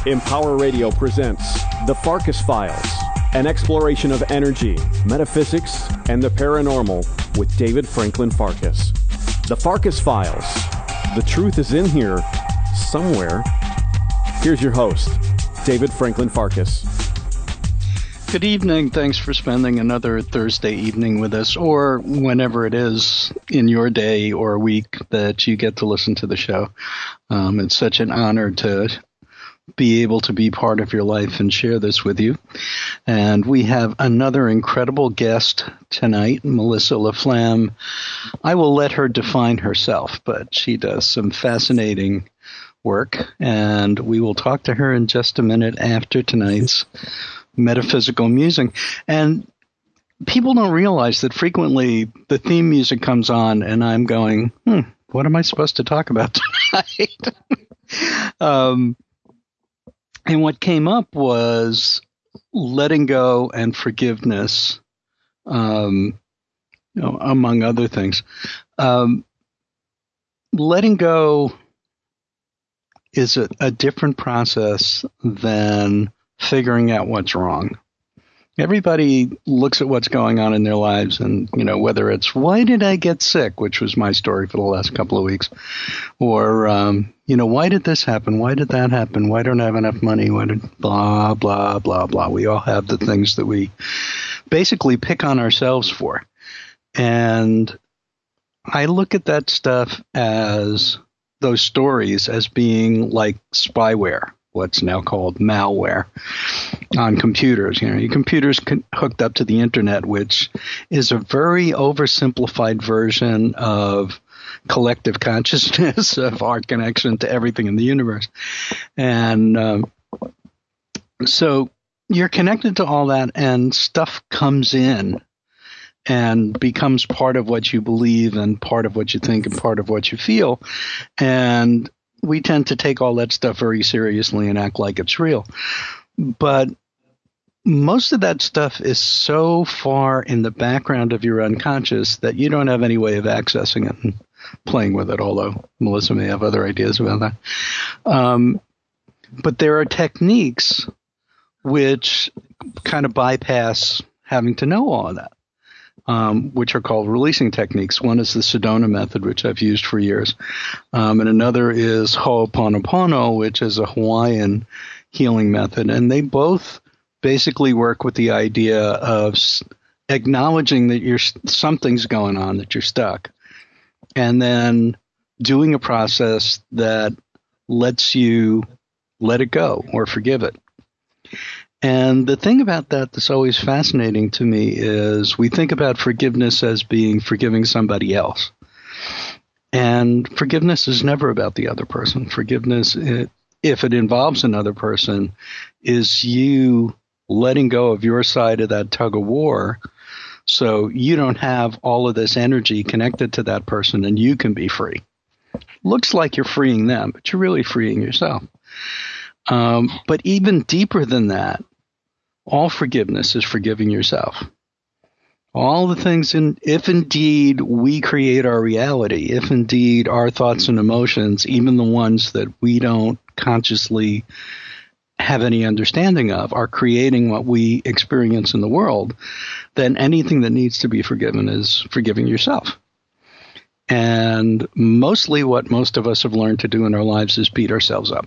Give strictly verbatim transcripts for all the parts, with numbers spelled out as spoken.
Empower Radio presents The Farkas Files, an exploration of energy, metaphysics, and the paranormal with David Franklin Farkas. The Farkas Files. The truth is in here somewhere. Here's your host, David Franklin Farkas. Good evening. Thanks for spending another Thursday evening with us, or whenever it is in your day or week that you get to listen to the show. Um, it's such an honor to be able to be part of your life and share this with you. And we have another incredible guest tonight, Melissa LaFlamme. I will let her define herself, but she does some fascinating work, and we will talk to her in just a minute after tonight's metaphysical musing. And people don't realize that frequently the theme music comes on and I'm going, hmm, what am I supposed to talk about tonight? um, and what came up was letting go and forgiveness, um, you know, among other things. Um, letting go is a, a different process than figuring out what's wrong. Everybody looks at what's going on in their lives and, you know, whether it's, why did I get sick, which was my story for the last couple of weeks, or, um, you know, why did this happen? Why did that happen? Why don't I have enough money? Why did blah, blah, blah, blah. We all have the things that we basically pick on ourselves for. And I look at that stuff as those stories as being like spyware, what's now called malware on computers. You know, your computer's con- hooked up to the internet, which is a very oversimplified version of collective consciousness of our connection to everything in the universe. And um, so you're connected to all that, and stuff comes in and becomes part of what you believe and part of what you think and part of what you feel. And we tend to take all that stuff very seriously and act like it's real. But most of that stuff is so far in the background of your unconscious that you don't have any way of accessing it and playing with it, although Melissa may have other ideas about that. Um, but there are techniques which kind of bypass having to know all of that. Um, which are called releasing techniques. One is the Sedona method, which I've used for years. Um, and another is Ho'oponopono, which is a Hawaiian healing method. And they both basically work with the idea of acknowledging that you're, something's going on, that you're stuck, and then doing a process that lets you let it go or forgive it. And the thing about that that's always fascinating to me is we think about forgiveness as being forgiving somebody else. And forgiveness is never about the other person. Forgiveness, it, if it involves another person, is you letting go of your side of that tug of war so you don't have all of this energy connected to that person and you can be free. Looks like you're freeing them, but you're really freeing yourself. Um, but even deeper than that, all forgiveness is forgiving yourself. All the things, in, if indeed we create our reality, if indeed our thoughts and emotions, even the ones that we don't consciously have any understanding of, are creating what we experience in the world, then anything that needs to be forgiven is forgiving yourself. And mostly what most of us have learned to do in our lives is beat ourselves up.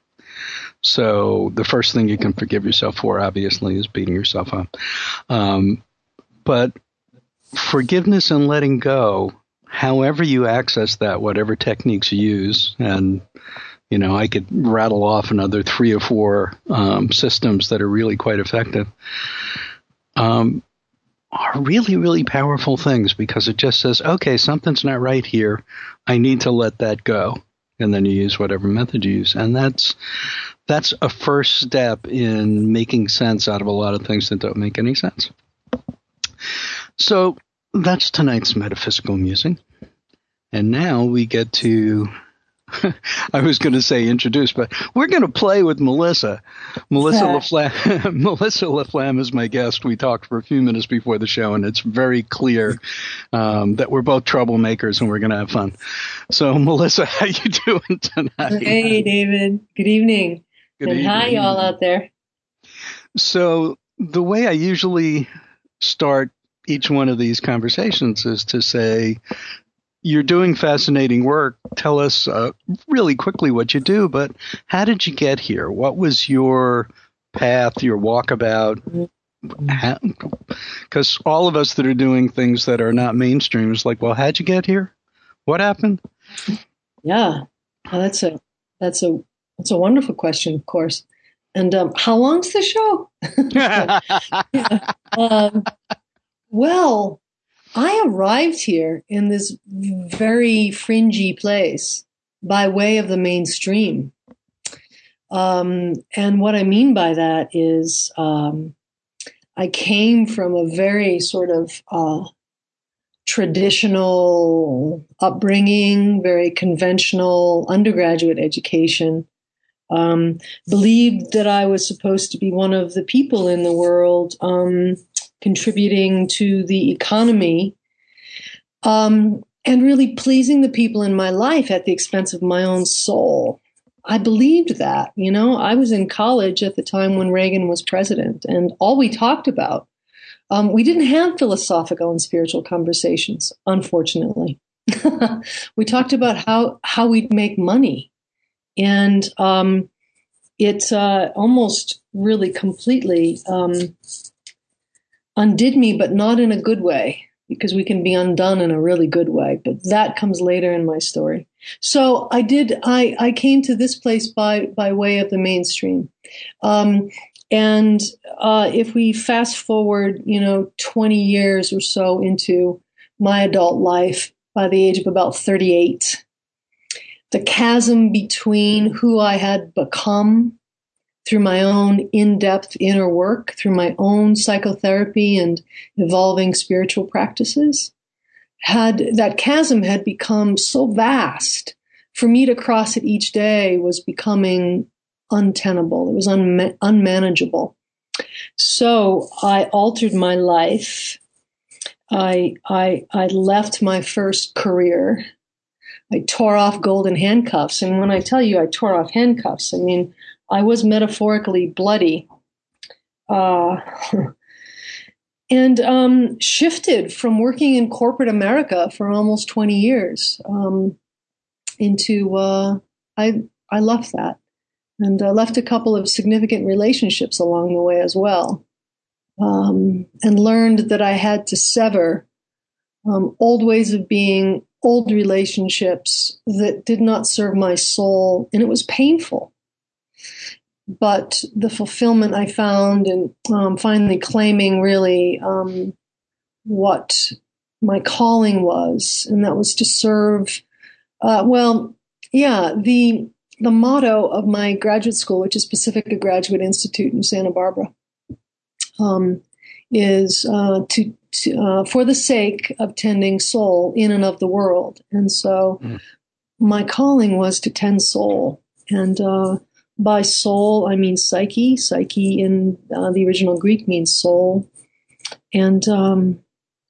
So the first thing you can forgive yourself for, obviously, is beating yourself up. Um, but forgiveness and letting go, however you access that, whatever techniques you use, and, you know, I could rattle off another three or four um, systems that are really quite effective, um, are really, really powerful things, because it just says, okay, something's not right here. I need to let that go. And then you use whatever method you use. And that's that's a first step in making sense out of a lot of things that don't make any sense. So that's tonight's metaphysical musing. And now we get to, I was going to say introduce, but we're going to play with Melissa. Melissa LaFlamme, Melissa LaFlamme is my guest. We talked for a few minutes before the show, and it's very clear um, that we're both troublemakers and we're going to have fun. So, Melissa, how you doing tonight? Hey, David. Good evening. Good and evening. hi, y'all out there. So the way I usually start each one of these conversations is to say, you're doing fascinating work. Tell us uh, really quickly what you do, but how did you get here? What was your path, your walkabout? Because all of us that are doing things that are not mainstream is like, well, how'd you get here? What happened? Yeah, well, that's a that's a that's a wonderful question, of course. And um, how long's the show? yeah. um, well, I arrived here in this very fringy place by way of the mainstream. Um, and what I mean by that is um, I came from a very sort of uh, traditional upbringing, very conventional undergraduate education. Um, believed that I was supposed to be one of the people in the world um, contributing to the economy um, and really pleasing the people in my life at the expense of my own soul. I believed that, you know, I was in college at the time when Reagan was president, and all we talked about, um, we didn't have philosophical and spiritual conversations, unfortunately. We talked about how, how we'd make money. And um, it uh, almost really completely um, undid me, but not in a good way, because we can be undone in a really good way. But that comes later in my story. So I did. I, I came to this place by by way of the mainstream. Um, and uh, if we fast forward, you know, twenty years or so into my adult life, by the age of about thirty-eight. The chasm between who I had become through my own in-depth inner work, through my own psychotherapy and evolving spiritual practices, had that chasm had become so vast. For me to cross it each day was becoming untenable. It was unma- unmanageable. So I altered my life. I I I left my first career. I tore off golden handcuffs. And when I tell you I tore off handcuffs, I mean, I was metaphorically bloody uh, and um, shifted from working in corporate America for almost twenty years um, into, uh, I, I left that and uh, left a couple of significant relationships along the way as well, um, and learned that I had to sever um, old ways of being, old relationships that did not serve my soul, and it was painful. But the fulfillment I found in um, finally claiming really um, what my calling was, and that was to serve. Uh, well, yeah, the the motto of my graduate school, which is Pacifica Graduate Institute in Santa Barbara, um, is uh, to To, uh, for the sake of tending soul in and of the world. And so mm. my calling was to tend soul. And uh, by soul, I mean psyche. Psyche in uh, the original Greek means soul. And um,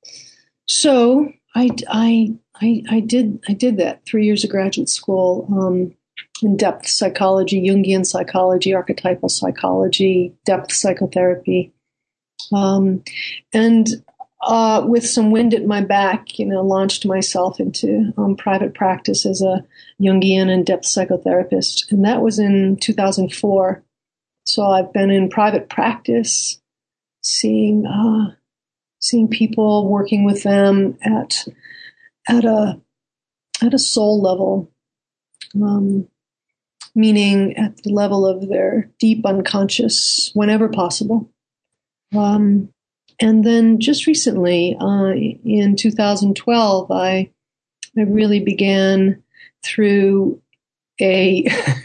so I, I, I, I did I did that three years of graduate school, um, in-depth psychology, Jungian psychology, archetypal psychology, depth psychotherapy. Um, and Uh, with some wind at my back, you know, launched myself into um, private practice as a Jungian and depth psychotherapist. And that was in two thousand four. So I've been in private practice, seeing uh, seeing people, working with them at at a at a soul level, um, meaning at the level of their deep unconscious, whenever possible. Um, And then just recently, uh, in two thousand twelve, I I really began through a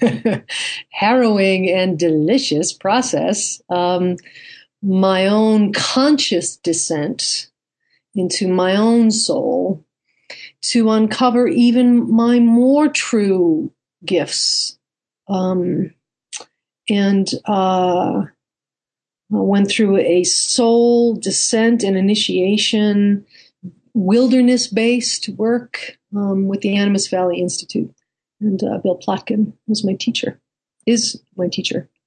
harrowing and delicious process, um, my own conscious descent into my own soul to uncover even my more true gifts. Um, and uh I went through a soul descent and initiation, wilderness-based work um, with the Animas Valley Institute. And uh, Bill Plotkin was my teacher, is my teacher.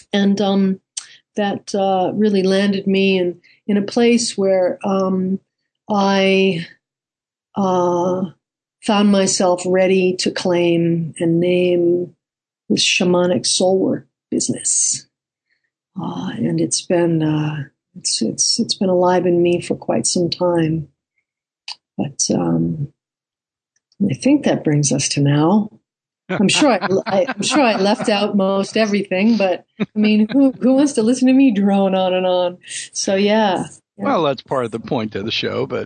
and um, that uh, really landed me in, in a place where um, I uh, found myself ready to claim and name this shamanic soul work business. Uh, and it's been uh, it's it's it's been alive in me for quite some time. But um, I think that brings us to now. I'm sure I, I, I'm sure I left out most everything, but I mean, who who wants to listen to me drone on and on? So yeah. yeah. Well, that's part of the point of the show, but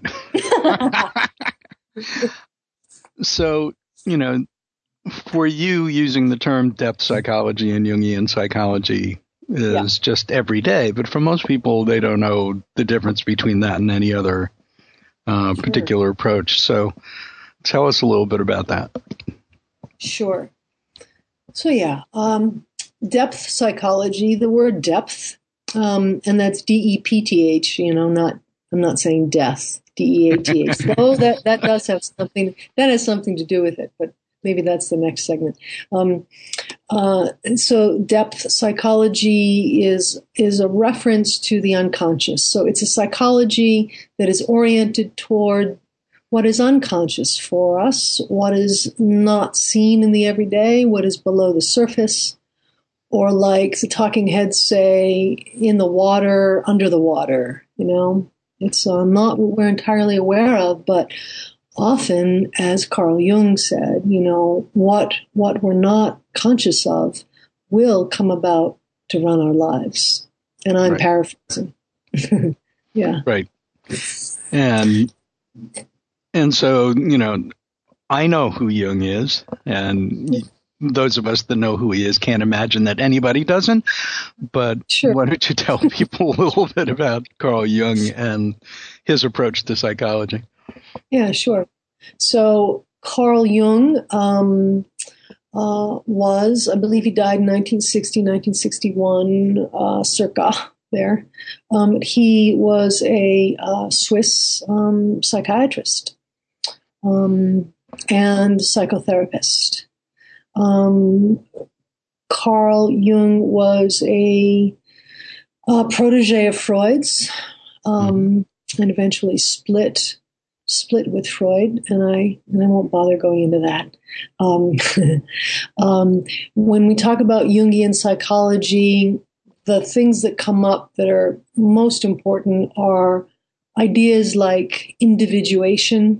so you know, for you, using the term depth psychology and Jungian psychology is yeah. just every day, but for most people, they don't know the difference between that and any other uh, sure. particular approach. So, tell us a little bit about that. Sure. So yeah, um, depth psychology, the word depth, um, and that's D E P T H, you know, not, I'm not saying death, D E A T H, though that, that does have something, that has something to do with it, but maybe that's the next segment. Um, uh, so depth psychology is, is a reference to the unconscious. So it's a psychology that is oriented toward what is unconscious for us, what is not seen in the everyday, what is below the surface, or like the talking heads say, in the water, under the water, you know. It's uh, not what we're entirely aware of, but often, as Carl Jung said, you know, what what we're not conscious of will come about to run our lives. And I'm right. paraphrasing. yeah. Right. And... And so, you know, I know who Jung is, and those of us that know who he is can't imagine that anybody doesn't. But sure. Why don't you tell people a little bit about Carl Jung and his approach to psychology? Yeah, sure. So Carl Jung um, uh, was, I believe he died in nineteen sixty, nineteen sixty-one, uh, circa. There, um, he was a uh, Swiss um, psychiatrist um, and psychotherapist. Um, Carl Jung was a, a protege of Freud's, um, and eventually split split with Freud, and I and I won't bother going into that. Um, um, when we talk about Jungian psychology, the things that come up that are most important are ideas like individuation.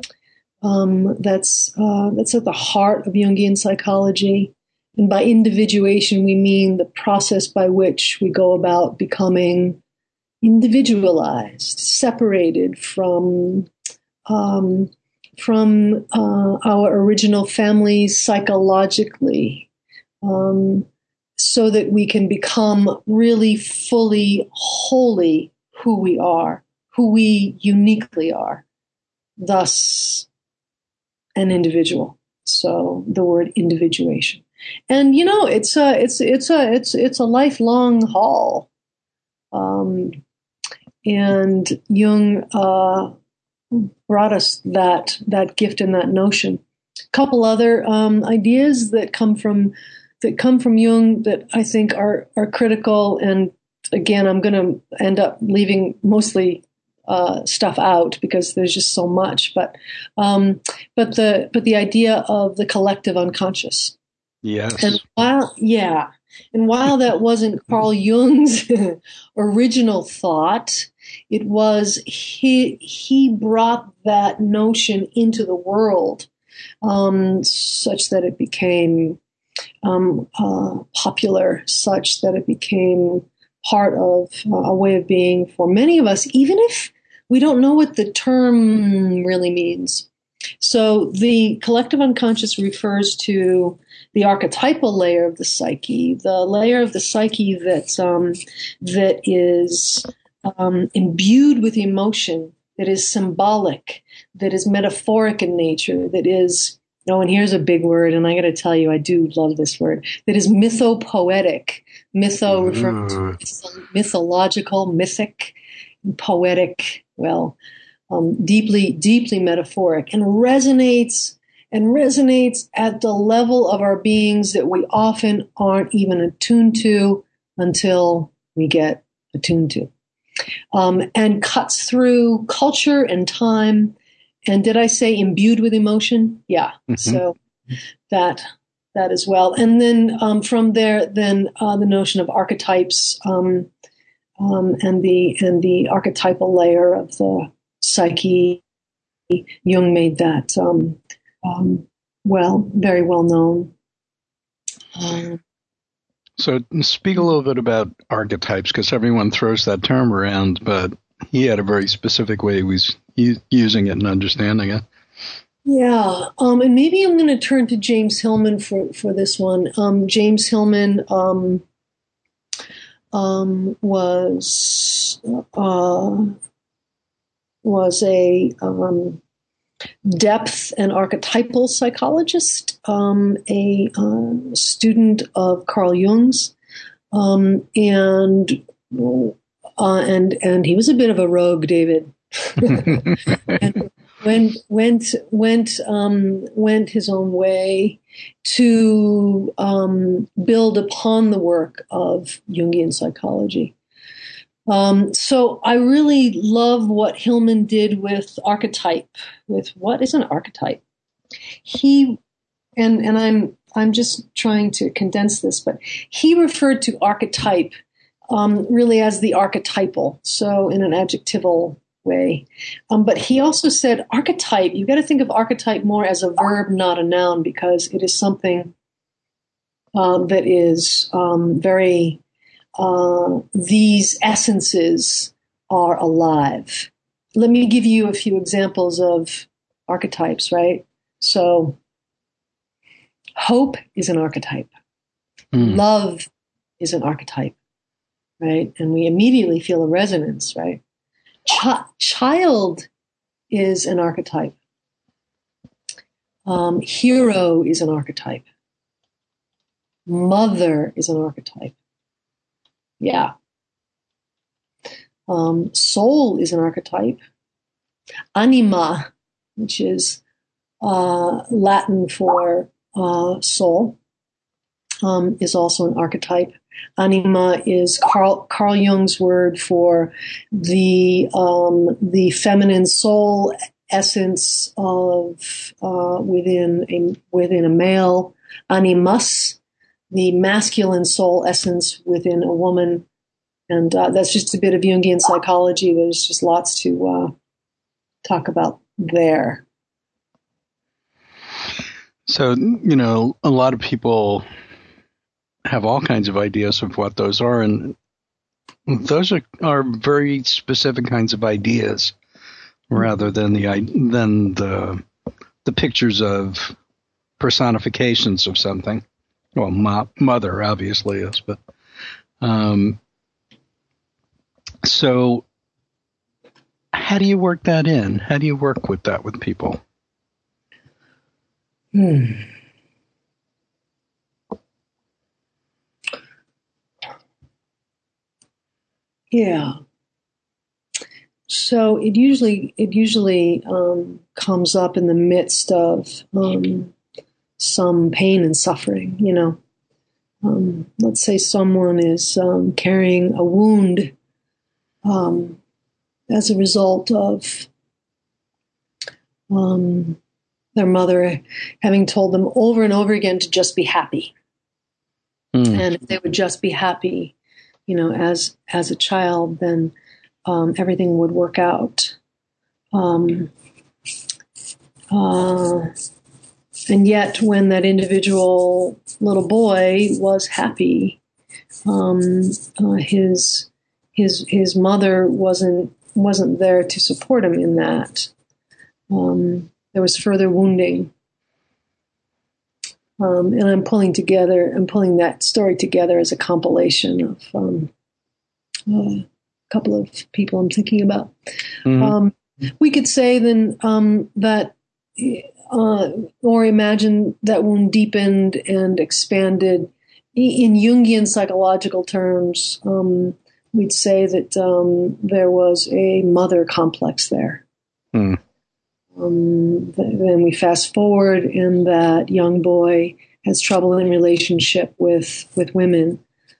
Um, that's uh, that's at the heart of Jungian psychology. And by individuation, we mean the process by which we go about becoming individualized, separated from um, from uh, our original families psychologically. Um, so that we can become really fully, wholly who we are, who we uniquely are, thus an individual. So the word individuation. And, you know, it's a, it's, it's a, it's, it's a lifelong haul. Um, and Jung uh, brought us that, that gift and that notion. A couple other um, ideas that come from that come from Jung that I think are, are critical. And again, I'm going to end up leaving mostly uh, stuff out because there's just so much. But um, but the but the idea of the collective unconscious. Yes. And while yeah, and while that wasn't Carl Jung's original thought, it was he he brought that notion into the world um, such that it became Um, uh, popular, such that it became part of uh, a way of being for many of us, even if we don't know what the term really means. So the collective unconscious refers to the archetypal layer of the psyche, the layer of the psyche that um, that is um, imbued with emotion, that is symbolic, that is metaphoric in nature, that is Oh, and here's a big word, and I got to tell you, I do love this word. That is mythopoetic. Mytho referring to mythological, mythic, poetic. Well, um, deeply, deeply metaphoric, and resonates and resonates at the level of our beings that we often aren't even attuned to, until we get attuned to. Um, and cuts through culture and time. And did I say imbued with emotion? Yeah. Mm-hmm. So that that as well. And then um, from there, then uh, the notion of archetypes um, um, and the and the archetypal layer of the psyche. Jung made that um, um, well, very well known. Um, so speak a little bit about archetypes, because everyone throws that term around, but he had a very specific way he was using it and understanding it. Yeah, um, and maybe I'm going to turn to James Hillman for, for this one. Um, James Hillman um, um, was uh, was a um, depth and archetypal psychologist, um, a uh, student of Carl Jung's, um, and uh, and and he was a bit of a rogue, David. and went went went um, went his own way to um, build upon the work of Jungian psychology. Um, so I really love what Hillman did with archetype. With what is an archetype? He and and I'm I'm just trying to condense this, but he referred to archetype um, really as the archetypal, so in an adjectival way. Um, but he also said archetype, you've got to think of archetype more as a verb, not a noun, because it is something um, that is um, very, uh, these essences are alive. Let me give you a few examples of archetypes, right? So hope is an archetype. Mm. Love is an archetype, right? And we immediately feel a resonance, right? Ch- child is an archetype. Um, hero is an archetype. Mother is an archetype. Yeah. Um, soul is an archetype. Anima, which is uh, Latin for uh, soul, um, is also an archetype. Anima is Carl, Carl Jung's word for the um, the feminine soul essence of uh, within a within a male. Animus, the masculine soul essence within a woman, and uh, that's just a bit of Jungian psychology. There's just lots to uh, talk about there. So, you know, a lot of people have all kinds of ideas of what those are, and those are, are very specific kinds of ideas, rather than the than the the pictures of personifications of something. Well, mo- mother obviously is, but um, so how do you work that in? How do you work with that with people? Hmm. Yeah. So it usually it usually um, comes up in the midst of um, some pain and suffering. You know, um, let's say someone is um, carrying a wound um, as a result of um, their mother having told them over and over again to just be happy, mm. and if they would just be happy, you know, as as a child, then um, everything would work out. Um, uh, and yet, when that individual little boy was happy, um, uh, his his his mother wasn't wasn't there to support him in that. Um, there was further wounding. Um, and I'm pulling together, I'm pulling that story together as a compilation of um, uh, a couple of people I'm thinking about. Mm-hmm. Um, we could say then um, that, uh, or imagine that wound deepened and expanded. In Jungian psychological terms, um, we'd say that um, there was a mother complex there. Mm. Um, then we fast forward, and that young boy has trouble in relationship with with women,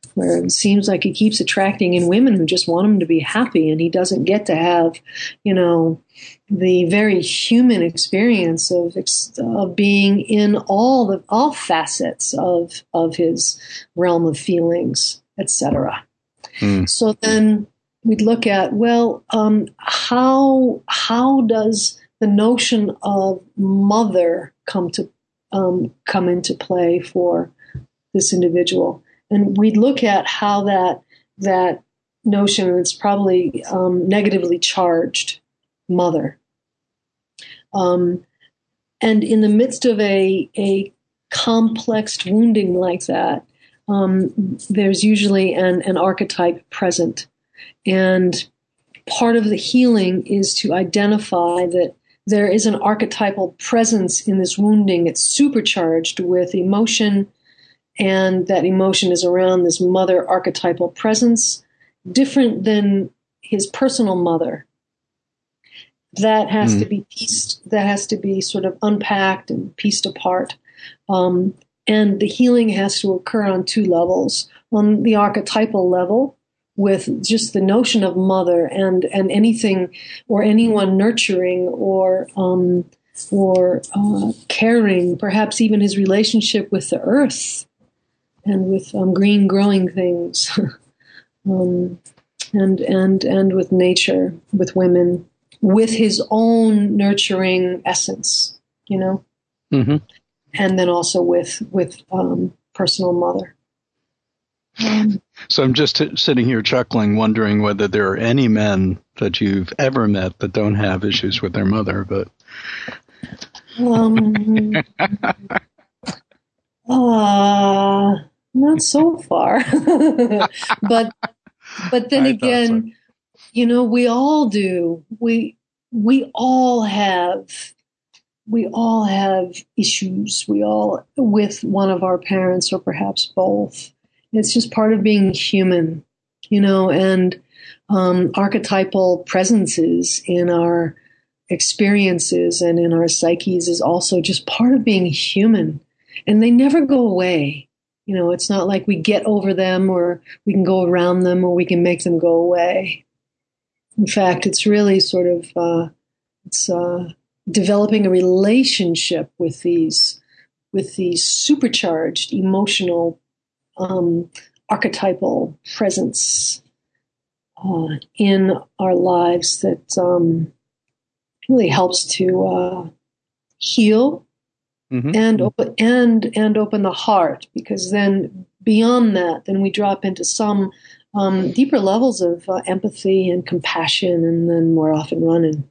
where it seems like he keeps attracting in women who just want him to be happy, and he doesn't get to have, you know, the very human experience of of being in all the all facets of of his realm of feelings, et cetera. Mm. So then we'd look at, well, um, how how does the notion of mother come to um, come into play for this individual? And we'd look at how that that notion is probably um, negatively charged mother. Um, and in the midst of a a complex wounding like that, um, there's usually an, an archetype present. And part of the healing is to identify that there is an archetypal presence in this wounding. It's supercharged with emotion, and that emotion is around this mother archetypal presence, different than his personal mother. That has mm. to be pieced, that has to be sort of unpacked and pieced apart. Um, and the healing has to occur on two levels. On the archetypal level, with just the notion of mother and, and anything or anyone nurturing or um, or uh, caring, perhaps even his relationship with the earth and with um, green growing things, um, and and and with nature, with women, with his own nurturing essence, you know, mm-hmm. and then also with with um, personal mother. Um, so I'm just t- sitting here chuckling, wondering whether there are any men that you've ever met that don't have issues with their mother, but. Um, uh, not so far, but, but then I again, so. you know, we all do, we, we all have, we all have issues. We all, with one of our parents or perhaps both. It's just part of being human, you know, and um, archetypal presences in our experiences and in our psyches is also just part of being human. And they never go away. You know, it's not like we get over them or we can go around them or we can make them go away. In fact, it's really sort of, uh, it's uh, developing a relationship with these, with these supercharged emotional Um, archetypal presence uh, in our lives that um, really helps to uh, heal mm-hmm. and open and and open the heart, because then beyond that, then we drop into some um, deeper levels of uh, empathy and compassion, and then we're off and running.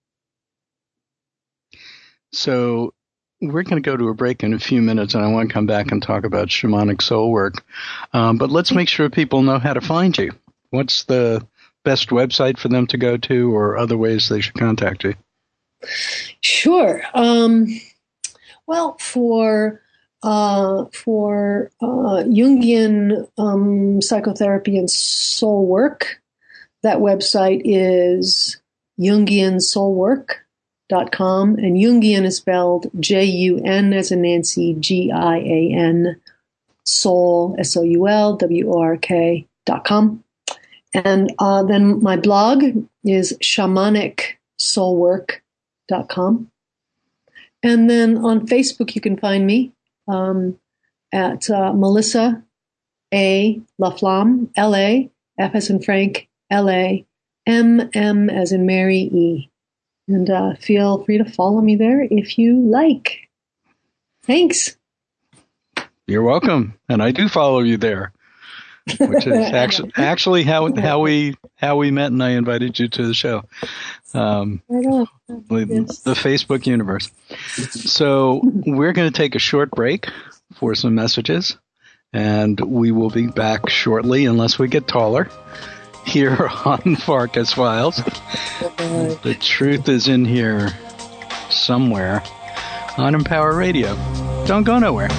So. We're going to go to a break in a few minutes, and I want to come back and talk about shamanic soul work. Um, but let's make sure people know how to find you. What's the best website for them to go to, or other ways they should contact you? Sure. Um, well, for uh, for uh, Jungian um, psychotherapy and soul work, that website is Jungian Soul Work. Dot com, and Jungian is spelled J U N as in Nancy, G I A N, soul, S O U L, W O R K dot com. And uh, then my blog is shamanic soul work dot com. And then on Facebook, you can find me um, at uh, Melissa A. Laflamme, L A, F as in Frank, L A, M M as in Mary, E. And uh, feel free to follow me there if you like. Thanks. You're welcome, and I do follow you there, which is actually actually how how we how we met, and I invited you to the show. Um, the, yes. the Facebook universe. So we're going to take a short break for some messages, and we will be back shortly, unless we get taller. Here on Farkas Files. The truth is in here somewhere on Empower Radio. Don't go nowhere.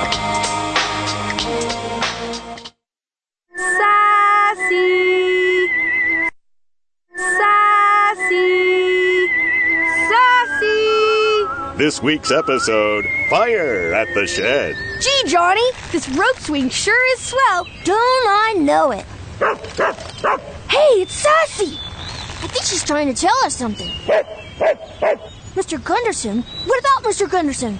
Sassy this week's episode, Fire at the Shed. Gee, Johnny, this rope swing sure is swell. Don't I know it? Hey, it's Sassy. I think she's trying to tell us something. Mister Gunderson? What about Mister Gunderson?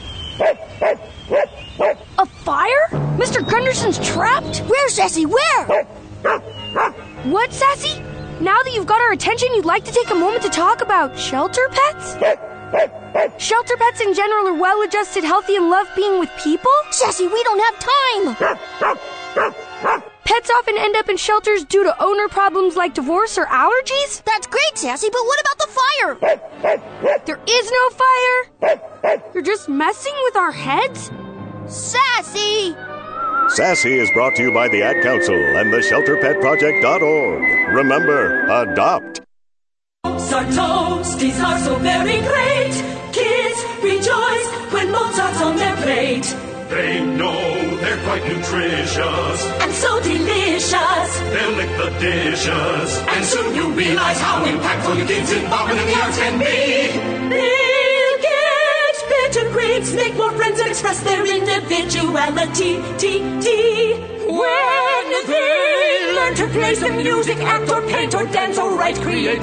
A fire? Mister Gunderson's trapped? Where, Sassy, where? What, Sassy? Now that you've got our attention, you'd like to take a moment to talk about shelter pets? Shelter pets in general are well-adjusted, healthy, and love being with people? Sassy, we don't have time! Pets often end up in shelters due to owner problems like divorce or allergies? That's great, Sassy, but what about the fire? There is no fire! You're just messing with our heads? Sassy! Sassy is brought to you by the Ad Council and the shelter pet project dot org. Remember, adopt. Mozart toasties are so very great. Kids rejoice when Mozart's on their plate. They know they're quite nutritious and so delicious. They'll lick the dishes, and soon you'll realize how impactful your kids' involvement in the arts can be. They'll get better grades, make more friends, and express their individuality. T T. When they learn to play some music, act or paint or dance or write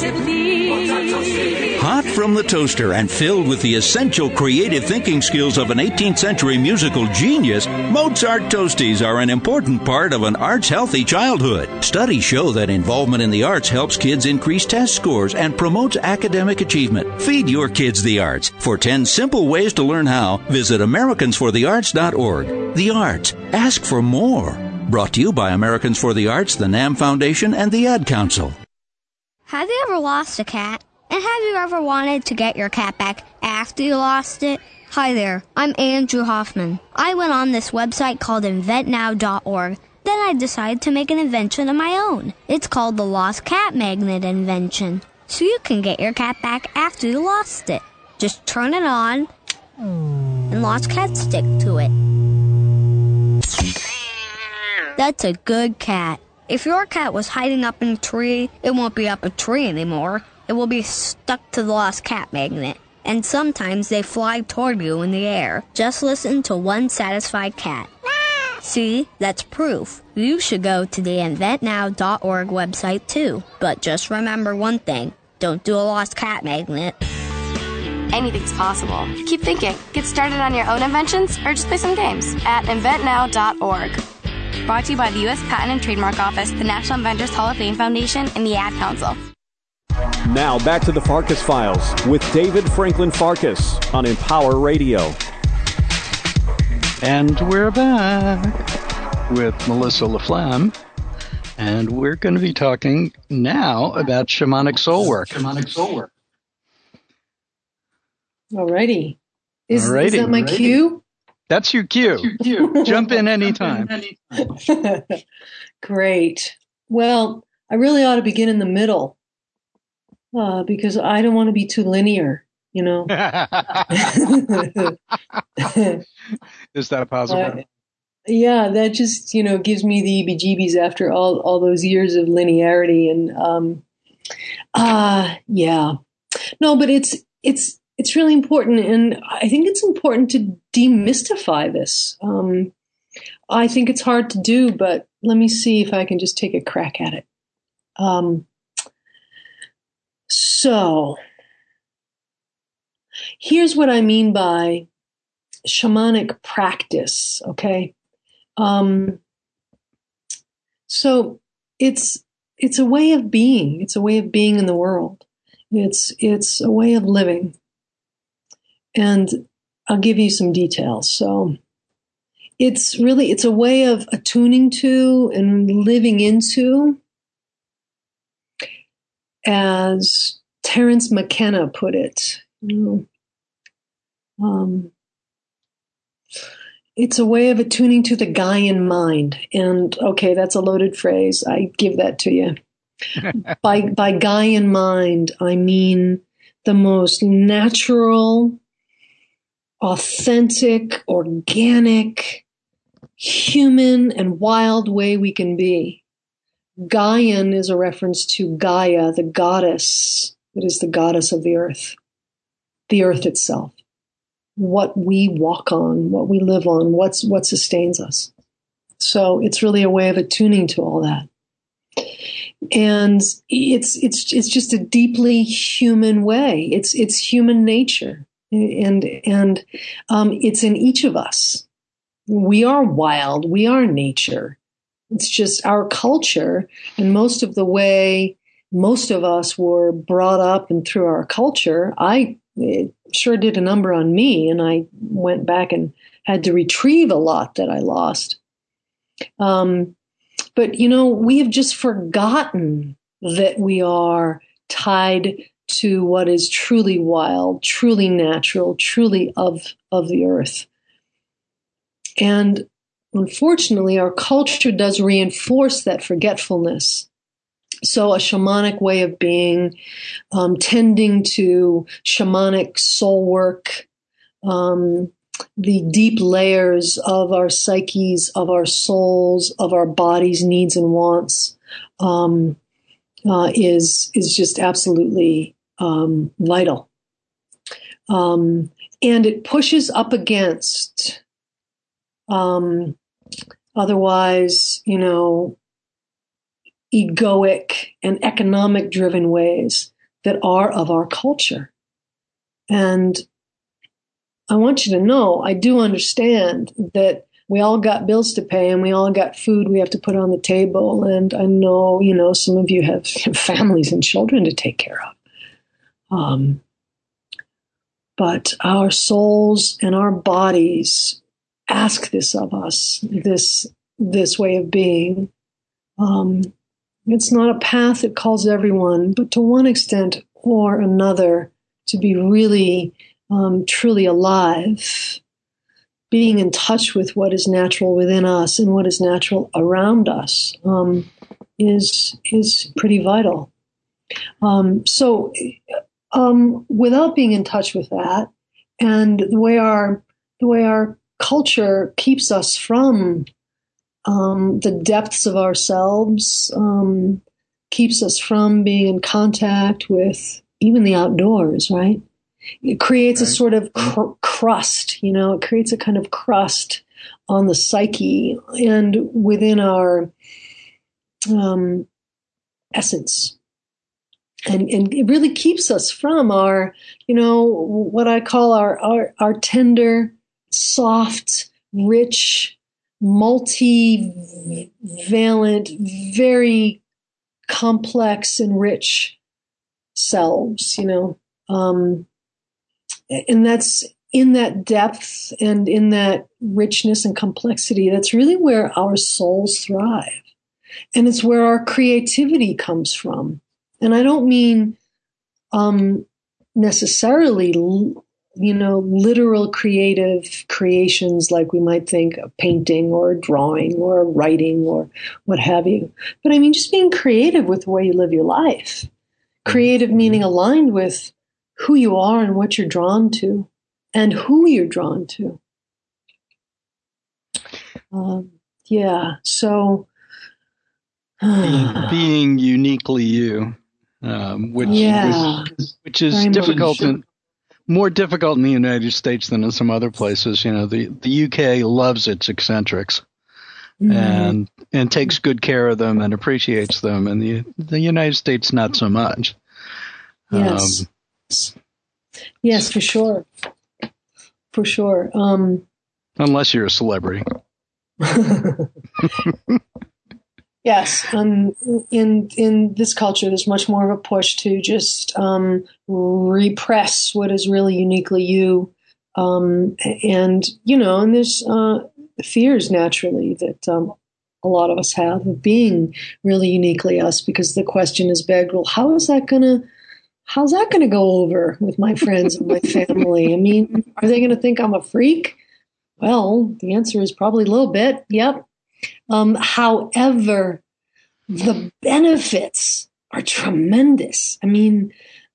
creatively. Hot from the toaster and filled with the essential creative thinking skills of an eighteenth century musical genius, Mozart Toasties are an important part of an arts-healthy childhood. Studies show that involvement in the arts helps kids increase test scores and promotes academic achievement. Feed your kids the arts. For ten simple ways to learn how, visit Americans for the Arts dot org. The arts. Ask for more. Brought to you by Americans for the Arts, the NAMM Foundation, and the Ad Council. Have you ever lost a cat? And have you ever wanted to get your cat back after you lost it? Hi there, I'm Andrew Hoffman. I went on this website called invent now dot org. Then I decided to make an invention of my own. It's called the Lost Cat Magnet Invention. So you can get your cat back after you lost it. Just turn it on, and lost cats stick to it. That's a good cat. If your cat was hiding up in a tree, it won't be up a tree anymore. It will be stuck to the lost cat magnet. And sometimes they fly toward you in the air. Just listen to one satisfied cat. See, that's proof. You should go to the invent now dot org website too. But just remember one thing. Don't do a lost cat magnet. Anything's possible. Keep thinking. Get started on your own inventions or just play some games at invent now dot org. Brought to you by the U S Patent and Trademark Office, the National Inventors Hall of Fame Foundation, and the Ad Council. Now back to the Farkas Files with David Franklin Farkas on Empower Radio. And we're back with Melissa LaFlamme, and we're going to be talking now about shamanic soul work. Shamanic soul work. Alrighty. Is, Alrighty. is that my Alrighty. cue? That's your cue. That's your cue. Jump in anytime. Great. Well, I really ought to begin in the middle uh, because I don't want to be too linear, you know. Is that possible? Uh, yeah, that just, you know, gives me the heebie-jeebies after all, all those years of linearity. And, um, uh, yeah. No, but it's, it's, It's really important, and I think it's important to demystify this. Um, I think it's hard to do, but let me see if I can just take a crack at it. Um, so, here's what I mean by shamanic practice, okay? Um, so, it's it's a way of being. It's a way of being in the world. It's it's a way of living. And I'll give you some details. So it's really, it's a way of attuning to and living into, as Terence McKenna put it, you know, um, it's a way of attuning to the Gaian mind. And okay, that's a loaded phrase. I give that to you. by, by Gaian mind, I mean the most natural, authentic, organic, human, and wild way we can be. Gaian is a reference to Gaia, the goddess that is the goddess of the earth, the earth itself. what we walk on, what we live on, what's what sustains us. So it's really a way of attuning to all that. And it's it's it's just a deeply human way. It's it's human nature, and and um, it's in each of us. We are wild. We are nature. It's just our culture, and most of the way most of us were brought up and through our culture. I it sure did a number on me, and I went back and had to retrieve a lot that I lost. Um, but, you know, we have just forgotten that we are tied to what is truly wild, truly natural, truly of, of the earth. And unfortunately, our culture does reinforce that forgetfulness. So a shamanic way of being, um, tending to shamanic soul work, um, the deep layers of our psyches, of our souls, of our bodies' needs and wants, um, uh, is is just absolutely um, vital. Um, and it pushes up against um, otherwise, you know, egoic and economic-driven ways that are of our culture. And I want you to know, I do understand that we all got bills to pay and we all got food we have to put on the table. And I know, you know, some of you have families and children to take care of. Um, but our souls and our bodies ask this of us, this, this way of being. Um, it's not a path that calls everyone, but to one extent or another, to be really Um, truly alive, being in touch with what is natural within us and what is natural around us um, is is pretty vital. Um, so, um, without being in touch with that, and the way our the way our culture keeps us from um, the depths of ourselves, um, keeps us from being in contact with even the outdoors, right? It creates a sort of cr- crust, you know, it creates a kind of crust on the psyche and within our um, essence. And, and it really keeps us from our, you know, what I call our, our, our tender, soft, rich, multi-valent, very complex and rich selves, you know. Um, And that's in that depth and in that richness and complexity, that's really where our souls thrive. And it's where our creativity comes from. And I don't mean um, necessarily, you know, literal creative creations like we might think of painting or drawing or writing or what have you. But I mean just being creative with the way you live your life. Creative meaning aligned with who you are and what you're drawn to and who you're drawn to. Um, yeah. So being, being uniquely you, um, which, yeah, which, which is difficult and more difficult in the United States than in some other places. You know, the, the U K loves its eccentrics mm-hmm. and, and takes good care of them and appreciates them. And the, the United States, not so much. Yes. Um, Yes, for sure. For sure. Um, Unless you're a celebrity. Yes. Um, in in this culture, there's much more of a push to just um, repress what is really uniquely you. Um, and, you know, and there's uh, fears naturally that um, a lot of us have of being really uniquely us, because the question is begged, well, how is that going to How's that going to go over with my friends and my family? I mean, are they going to think I'm a freak? Well, the answer is probably a little bit. Yep. Um, however, the benefits are tremendous. I mean,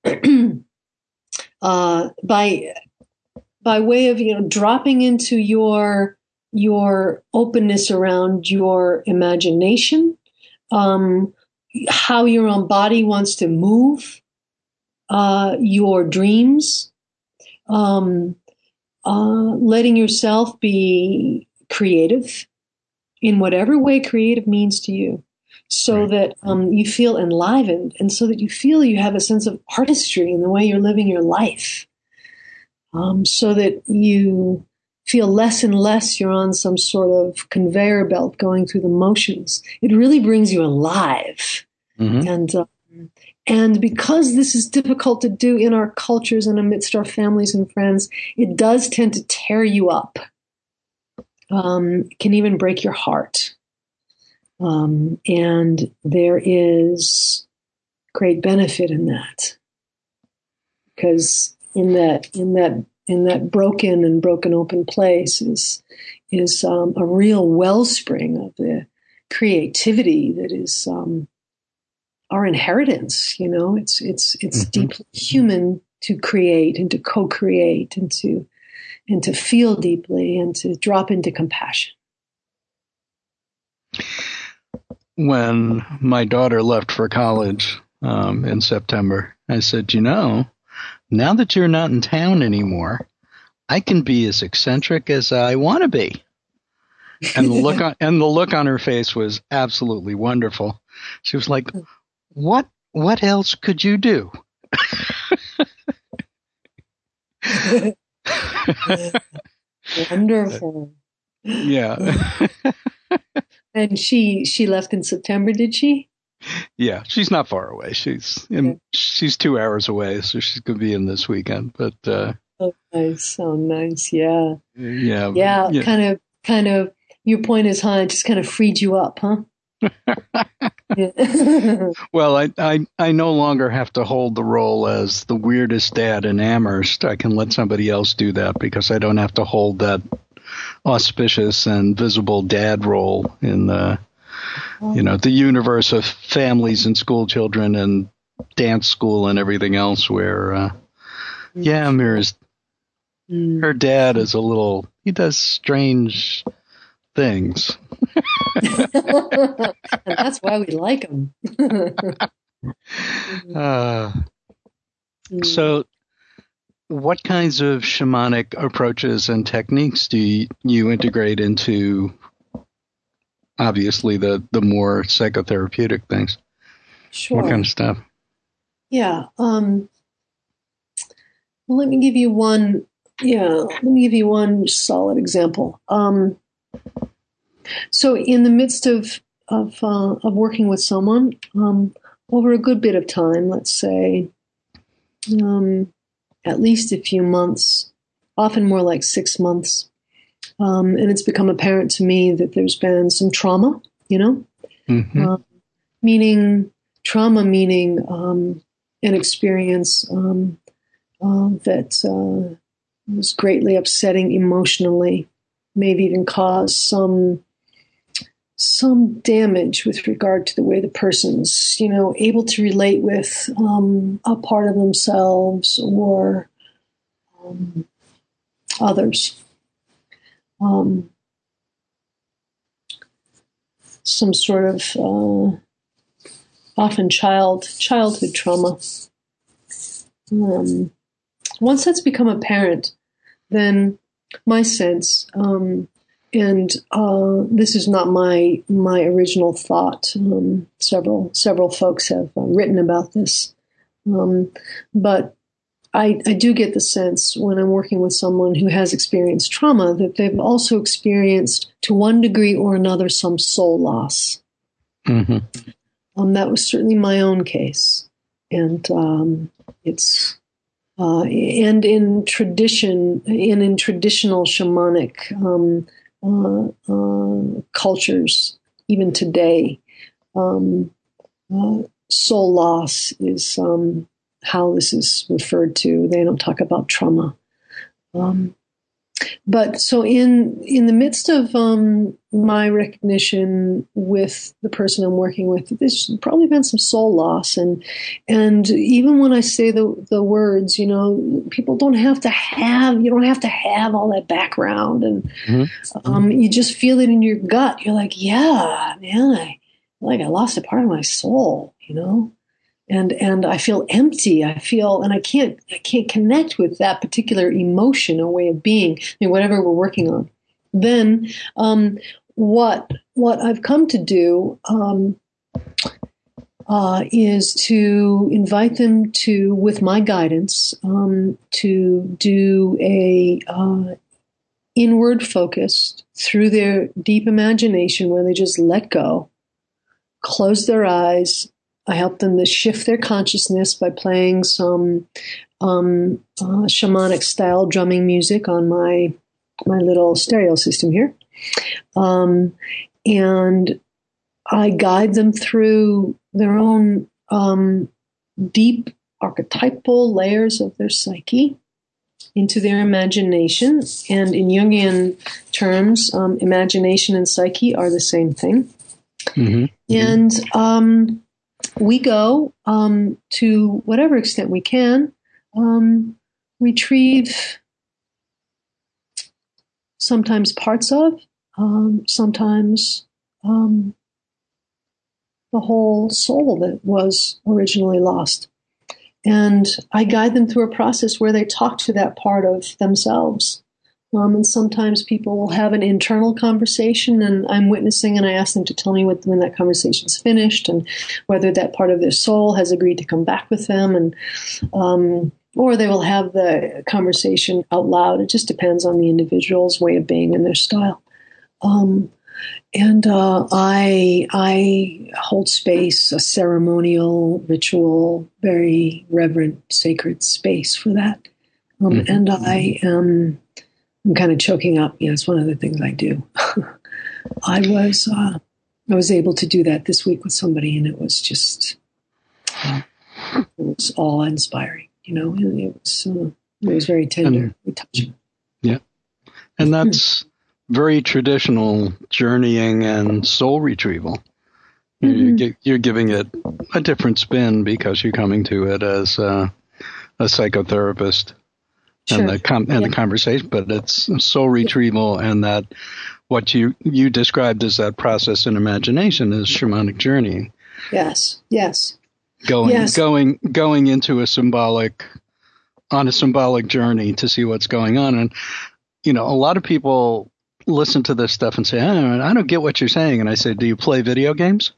uh, by by way of, you know, dropping into your your openness around your imagination, um, how your own body wants to move. Uh, your dreams, um, uh, letting yourself be creative in whatever way creative means to you, so right. that um, you feel enlivened, and so that you feel you have a sense of artistry in the way you're living your life, um, so that you feel less and less you're on some sort of conveyor belt going through the motions. It really brings you alive. Mm-hmm. And uh, and because this is difficult to do in our cultures and amidst our families and friends, it does tend to tear you up. Um, it can even break your heart. Um, and there is great benefit in that. Because in that in that in that broken and broken open place is is um, a real wellspring of the creativity that is um, our inheritance. You know, it's it's it's mm-hmm. deeply human to create and to co-create and to and to feel deeply and to drop into compassion. When my daughter left for college um, in September, I said, you know, now that you're not in town anymore, I can be as eccentric as I want to be. And the look on and the look on her face was absolutely wonderful. She was like, "What? What else could you do?" Wonderful. Yeah. And she she left in September, did she? Yeah, she's not far away. She's in, okay. she's two hours away, so she's going to be in this weekend. But uh, oh, nice, so nice, yeah, yeah, yeah. yeah. Kind of, kind of. Your point is, huh? It just kind of freed you up, huh? Well, I, I I no longer have to hold the role as the weirdest dad in Amherst. I can let somebody else do that because I don't have to hold that auspicious and visible dad role in the, you know, the universe of families and school children and dance school and everything else where, uh, yeah, Mira's, mm. her dad is a little, he does strange things. And that's why we like him. uh, so what kinds of shamanic approaches and techniques do you, you integrate into, obviously, the, the more psychotherapeutic things? Sure. What kind of stuff? Yeah. Um, well, let me give you one. Yeah. Let me give you one solid example. Um, so in the midst of, of, uh, of working with someone, um, over a good bit of time, let's say, um, at least a few months, often more like six months. Um, and it's become apparent to me that there's been some trauma, you know, mm-hmm. uh, meaning trauma, meaning um, an experience um, uh, that uh, was greatly upsetting emotionally, maybe even caused some some damage with regard to the way the person's, you know, able to relate with um, a part of themselves or um, others. Um, some sort of uh, often child childhood trauma. Um, once that's become apparent, then my sense. Um, And uh, this is not my my original thought. Um, several several folks have uh, written about this, um, but I, I do get the sense when I'm working with someone who has experienced trauma that they've also experienced, to one degree or another, some soul loss. Mm-hmm. Um, that was certainly my own case, and um, it's uh, and in tradition, and in traditional shamanic. Um, Uh, uh, cultures, even today, um, uh, soul loss is um, how this is referred to. They don't talk about trauma. Um, but so in in the midst of um, my recognition with the person I'm working with, there's probably been some soul loss, and and even when I say the the words, you know, people don't have to have you don't have to have all that background, and mm-hmm. um, you just feel it in your gut. You're like, yeah, man, I like I lost a part of my soul, you know. and and I feel empty. I feel, and I can't I can't connect with that particular emotion or way of being, I mean, whatever we're working on. Then um, what what I've come to do um, uh, is to invite them to, with my guidance, um, to do a uh, inward focus through their deep imagination, where they just let go, close their eyes. I help them to shift their consciousness by playing some um, uh, shamanic style drumming music on my my little stereo system here. Um, and I guide them through their own um, deep archetypal layers of their psyche into their imagination. And in Jungian terms, um, imagination and psyche are the same thing. Mm-hmm. And um, we go um, to whatever extent we can um, retrieve sometimes parts of, um, sometimes um, the whole soul that was originally lost. And I guide them through a process where they talk to that part of themselves. Um, and sometimes people will have an internal conversation, and I'm witnessing, and I ask them to tell me what, when that conversation's finished, and whether that part of their soul has agreed to come back with them, and um, or they will have the conversation out loud. It just depends on the individual's way of being and their style. Um, and uh, I I hold space, a ceremonial, ritual, very reverent, sacred space for that. Um, mm-hmm. And I am, I'm kind of choking up. You know, it's one of the things I do. I was uh, I was able to do that this week with somebody, and it was just uh, it was awe-inspiring. You know, and it was uh, it was very tender, very touching. Yeah, and that's very traditional journeying and soul retrieval. Mm-hmm. You're, you're giving it a different spin because you're coming to it as uh, a psychotherapist. Sure. And the com- and yeah. the conversation, but it's soul retrieval, and that what you you described as that process in imagination is shamanic journeying. Yes, yes, going yes. going going into a symbolic on a symbolic journey to see what's going on. And you know, a lot of people listen to this stuff and say, oh, I don't get what you're saying. And I say, do you play video games?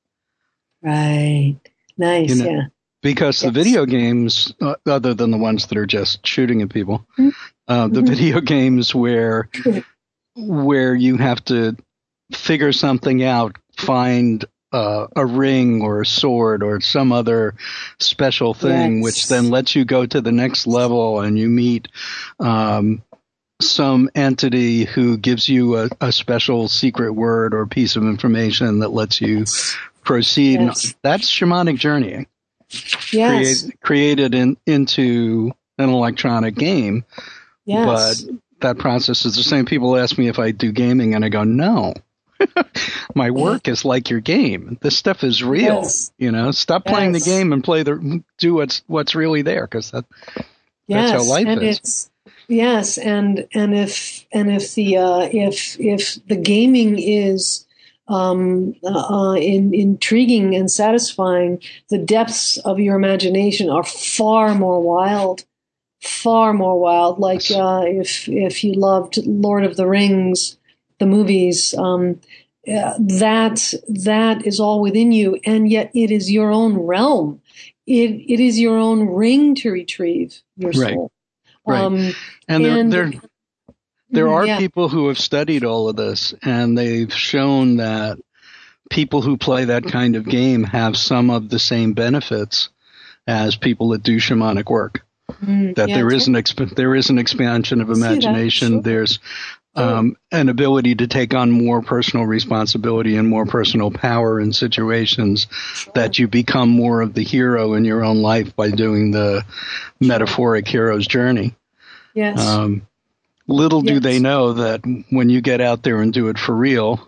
Right. Nice. You know, yeah. Because yes. the video games, uh, other than the ones that are just shooting at people, mm-hmm. uh, the mm-hmm. video games where where you have to figure something out, find uh, a ring or a sword or some other special thing, yes. which then lets you go to the next level, and you meet um, some entity who gives you a, a special secret word or piece of information that lets you yes. proceed. Yes. That's shamanic journeying. Yes. Create, created in, into an electronic game. Yes. But that process is the same. People ask me if I do gaming, and I go, no. My work is like your game. This stuff is real. Yes. You know, stop yes. playing the game and play the do what's what's really there, because that yes. that's how life and is. It's, yes, and and if and if the uh, if if the gaming is Um, uh, in, intriguing and satisfying, the depths of your imagination are far more wild, far more wild. Like uh, if if you loved Lord of the Rings, the movies, um, uh, that that is all within you, and yet it is your own realm. It it is your own ring to retrieve your soul. Right. Um, right. And, and there. there There are yeah. people who have studied all of this, and they've shown that people who play that kind of game have some of the same benefits as people that do shamanic work. Mm, that yeah, there is an exp- there is an expansion of imagination. Sure. There's um, an ability to take on more personal responsibility and more personal power in situations. Sure. That you become more of the hero in your own life by doing the sure. metaphoric hero's journey. Yes. Um, Little do yes. they know that when you get out there and do it for real,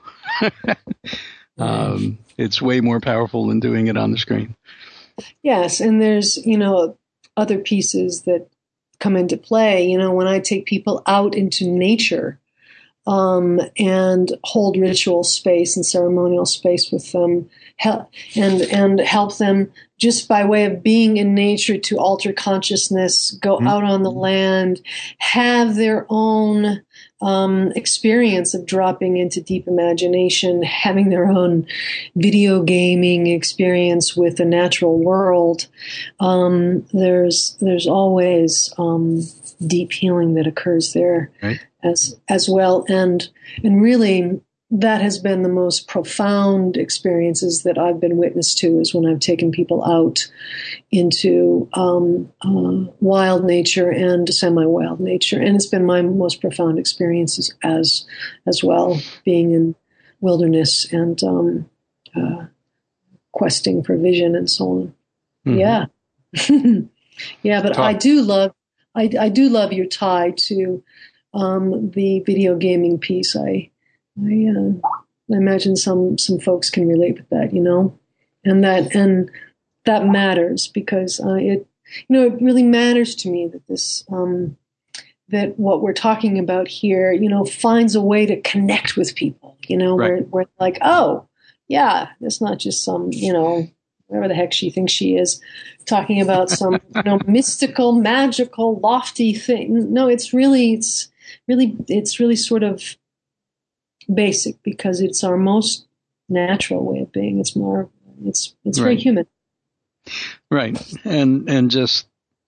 um, it's way more powerful than doing it on the screen. Yes, and there's, you know, other pieces that come into play. You know, when I take people out into nature, um, and hold ritual space and ceremonial space with them, help, and and help them just by way of being in nature to alter consciousness, go mm-hmm. out on the land, have their own um, experience of dropping into deep imagination, having their own video gaming experience with the natural world. Um, there's there's always um, deep healing that occurs there right. as as well, and and really. That has been the most profound experiences that I've been witness to is when I've taken people out into um, uh, wild nature and semi-wild nature. And it's been my most profound experiences as as well, being in wilderness and um, uh, questing for vision and so on. Mm-hmm. Yeah. yeah, but Talk. I do love I, I do love your tie to um, the video gaming piece. I I, uh, I imagine some, some folks can relate with that, you know, and that and that matters because uh, it, you know, it really matters to me that this um, that what we're talking about here, you know, finds a way to connect with people, you know, right. where we're like, oh, yeah, it's not just some, you know, whatever the heck she thinks she is, talking about some, you know, mystical, magical, lofty thing. No, it's really, it's really, it's really sort of basic because it's our most natural way of being. It's more, it's it's right. very human. Right, and and just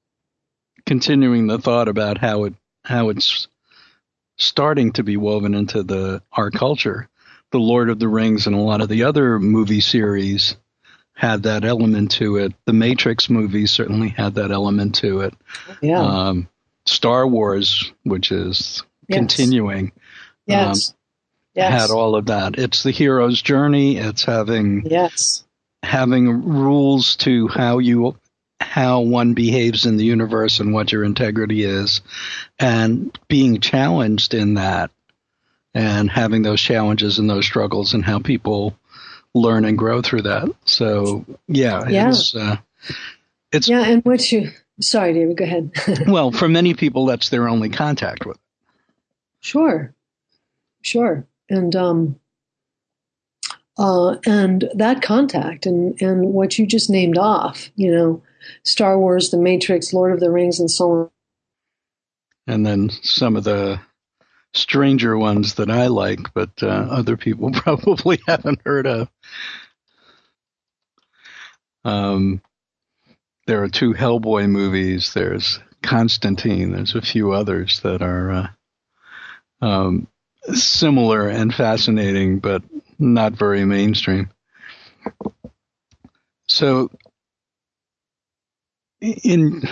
continuing the thought about how it how it's starting to be woven into the our culture. The Lord of the Rings and a lot of the other movie series had that element to it. The Matrix movies certainly had that element to it. Yeah. Um, Star Wars, which is yes. continuing. Yes. Um, Yes. Had all of that. It's the hero's journey. It's having yes, having rules to how you how one behaves in the universe and what your integrity is, and being challenged in that, and having those challenges and those struggles and how people learn and grow through that. So yeah, yeah. it's uh, it's yeah. And what you sorry, David, go ahead. Well, for many people, that's their only contact with it. Sure, sure. And um, uh, and that contact and, and what you just named off, you know, Star Wars, The Matrix, Lord of the Rings, and so on. And then some of the stranger ones that I like, but uh, other people probably haven't heard of. Um, there are two Hellboy movies. There's Constantine. There's a few others that are uh, um, similar and fascinating, but not very mainstream. So, in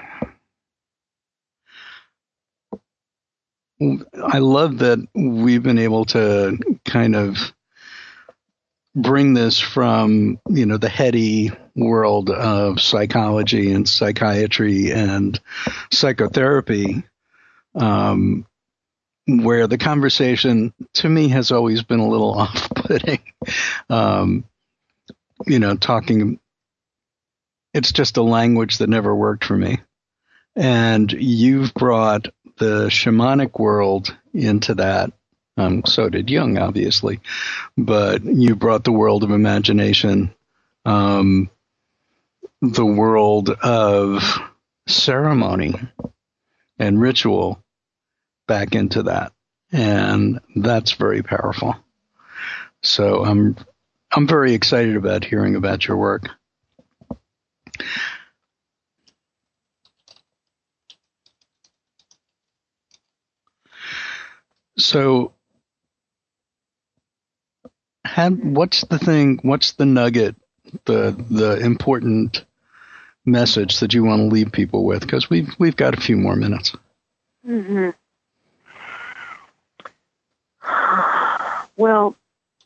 I love that we've been able to kind of bring this from, you know, the heady world of psychology and psychiatry and psychotherapy, um, where the conversation to me has always been a little off-putting. Um, you know, talking, it's just a language that never worked for me. And you've brought the shamanic world into that. Um, so did Jung, obviously, but you brought the world of imagination, um, the world of ceremony and ritual back into that. And that's very powerful. So I'm, I'm very excited about hearing about your work. So, have, what's the thing, what's the nugget, the the important message that you want to leave people with? Because we've, we've got a few more minutes. Mm-hmm. Well,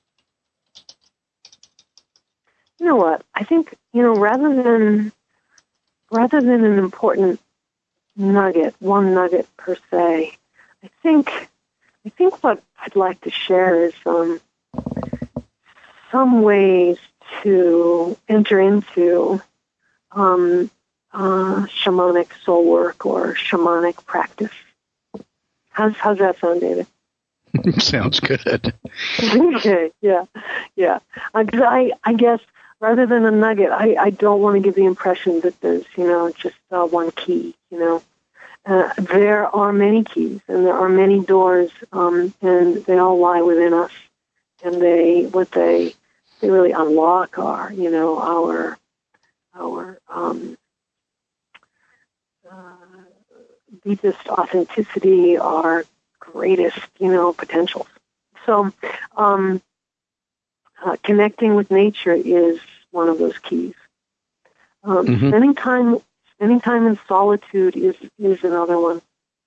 you know what? I think, you know, rather than rather than an important nugget, one nugget per se, I think I think what I'd like to share is um, some ways to enter into um, uh, shamanic soul work or shamanic practice. How's how's that sound, David? Sounds good. Okay, yeah, yeah. Uh, 'cause I, I guess rather than a nugget, I, I don't want to give the impression that there's, you know, just uh, one key, you know. Uh, there are many keys, and there are many doors, um, and they all lie within us. And they, what they, they really unlock are, you know, our, our um, uh, deepest authenticity, our greatest, you know, potentials. So, um, uh, connecting with nature is one of those keys. Um, mm-hmm. Spending time, spending time in solitude is is another one.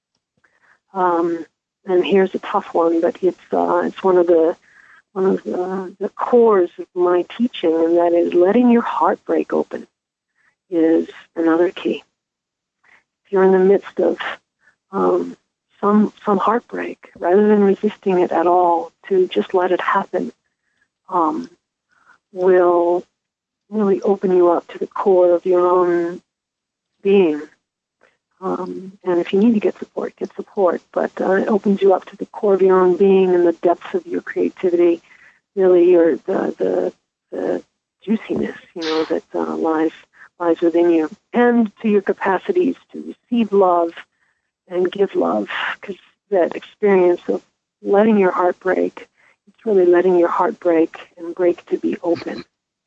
Um, and here's a tough one, but it's uh, it's one of the one of the, the cores of my teaching, and that is letting your heart break open is another key. If you're in the midst of um, some some heartbreak, rather than resisting it at all, to just let it happen, um, will really open you up to the core of your own being. Um, and if you need to get support, get support. But uh, it opens you up to the core of your own being and the depths of your creativity, really, or the the, the juiciness, you know, that uh, lies lies within you, and to your capacities to receive love and give love, because that experience of letting your heart break, it's really letting your heart break and break to be open.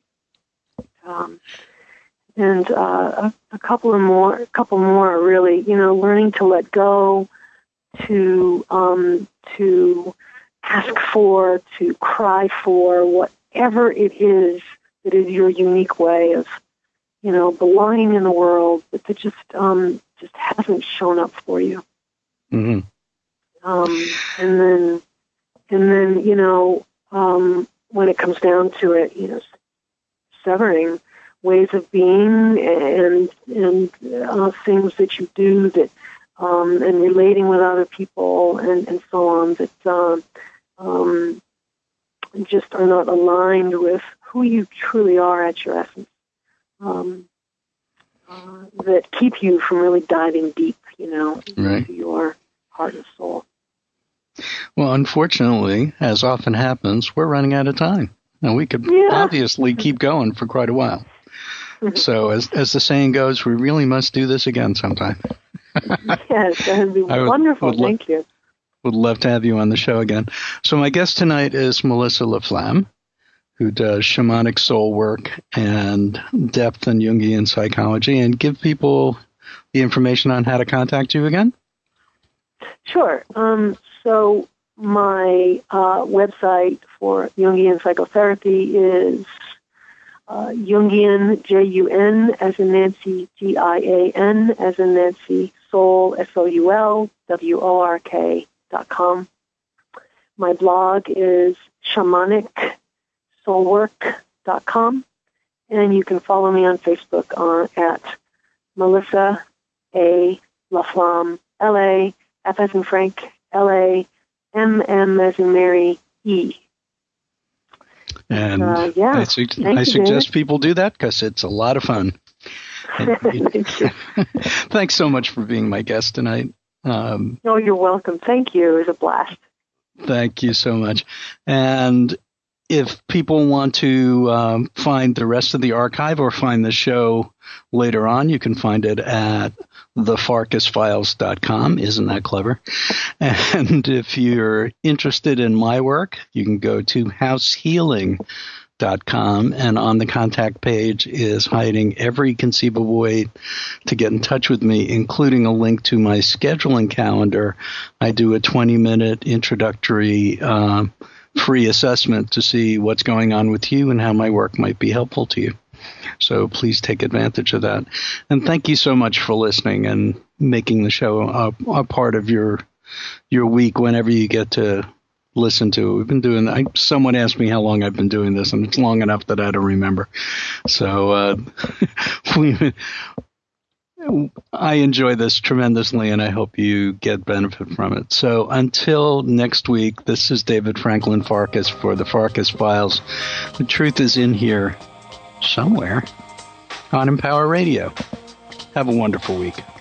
Um, and uh, a, a couple of more, a couple more are really, you know, learning to let go, to um, to ask for, to cry for, whatever it is that is your unique way of, you know, belonging in the world, but that just um, just hasn't shown up for you. Mm-hmm. Um, and then, and then, you know, um, when it comes down to it, you know, severing ways of being and and uh, things that you do that um, and relating with other people and, and so on that uh, um, just are not aligned with who you truly are at your essence. Um, uh, that keep you from really diving deep, you know, right. into your heart and soul. Well, unfortunately, as often happens, we're running out of time. Now, we could yeah. obviously keep going for quite a while. So, as as the saying goes, we really must do this again sometime. Yes, that would be would, wonderful. would lo- Thank you. Would love to have you on the show again. So, my guest tonight is Melissa LaFlamme, who does shamanic soul work and depth and Jungian psychology, and give people the information on how to contact you again. Sure. Um, so my uh, website for Jungian psychotherapy is uh, Jungian, J U N, as in Nancy, G I A N, as in Nancy, Soul, S O U L, W O R K dot com. My blog is shamanic soul work dot com, and you can follow me on Facebook on, at Melissa A. LaFlamme, L A, F as in Frank, L A, M M as in Mary, E. And uh, yeah. I, su- I you, suggest David. people do that because it's a lot of fun. Thank you. Thanks so much for being my guest tonight. Um, oh, you're welcome. Thank you. It was a blast. Thank you so much. And if people want to um, find the rest of the archive or find the show later on, you can find it at the farkas files dot com. Isn't that clever? And if you're interested in my work, you can go to house healing dot com, and on the contact page is hiding every conceivable way to get in touch with me, including a link to my scheduling calendar. I do a twenty-minute introductory uh, free assessment to see what's going on with you and how my work might be helpful to you. So please take advantage of that. And thank you so much for listening and making the show a, a part of your your week whenever you get to listen to it. We've been doing I, someone asked me how long I've been doing this, and it's long enough that I don't remember. So uh, we, I enjoy this tremendously, and I hope you get benefit from it. So until next week, this is David Franklin Farkas for the Farkas Files. The truth is in here somewhere on Empower Radio. Have a wonderful week.